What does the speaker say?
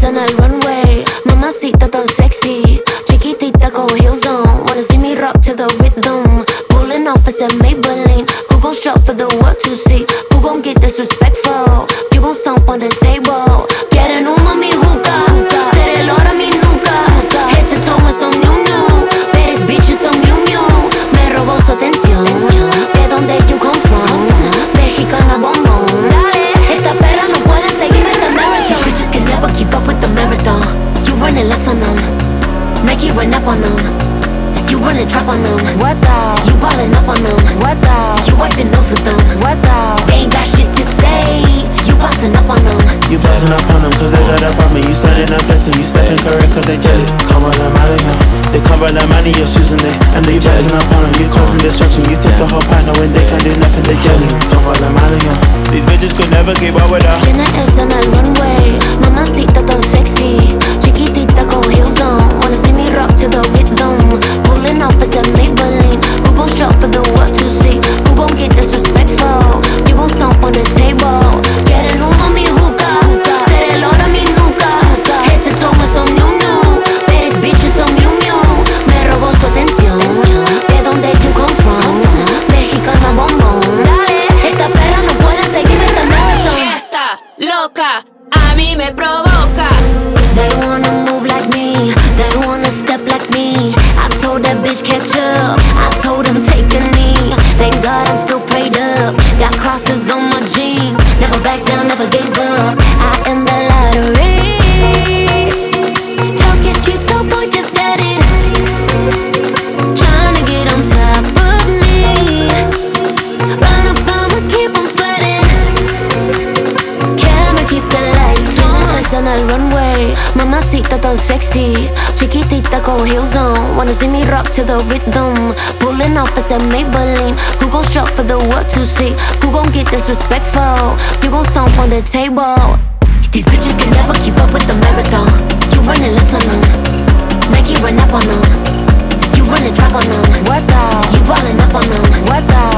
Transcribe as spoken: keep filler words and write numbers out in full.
esa en el runway. Mamacita tan sexy, chiquitita con heels on. Wanna see me rock to the rhythm. Pulling off as a Maybelline. Who gon' shop for the world to see? Who gon' get disrespectful? You gon' stomp on the table. Quieren humo mi hookah, ser el oro mi nuca. Head to toe with some new new. Baddest bitches some new new. Me robó su atención. ¿De dónde you come from? Mexicana bombón. Dale, esta perra no puede seguir esta marathon. Bitches can never keep up with the marathon. You running laps on them, Nike run up on them. You running trap on them. What the? You ballin' up on them. What the? You wiping nose with them. What the? They ain't got shit to say. You bustin' up on them. You bustin' up on them cause they got up on me. You starting up blessing, you stepping correct cause they jelly. Come on, I'm out of here. They cover the money, your shoes and they and they bustin' up on them. You causing destruction, you take the whole partner when they can't do nothing, they jelly. Come on, I'm out of here. These bitches could never keep up with her. Tiene esa en el runway. Mamacita tan sexy, chiquitita con heels on. Wanna see me rock to the rhythm. Pulling off as a Maybelline. Who gon' shop for the world to see? Who gon' get disrespectful? You gon' stomp on the table. Quieren humo mi hookah, ser el oro mi nuca. Head to toe with some new new. Baddest bitches some new new. Me robó su atención. ¿De dónde you come from? Mexicana bombón. Dale, esta perra no puede seguir esta marathon. Esta loca a mí me provoca. They wanna move like me, they wanna step like me. I told that bitch catch up, I told him take a knee. Thank God I'm still prayed up, got crosses on my jeans. Never back down, never gave up, I am the lottery. Talk is cheap, so boy just get it. Tryna get on top of me. Run up, I'ma keep on sweating. Camera keep the lights on. On el runway, mamacita tan sexy, chiquitita con heels on. Wanna see me rock to the rhythm. Pulling off as a Maybelline. Who gon' shop for the world to see? Who gon' get disrespectful? You gon' stomp on the table. These bitches can never keep up with the marathon. You running laps on them, Nike run up on them. You running track on them. What the? You ballin' up on them. What the?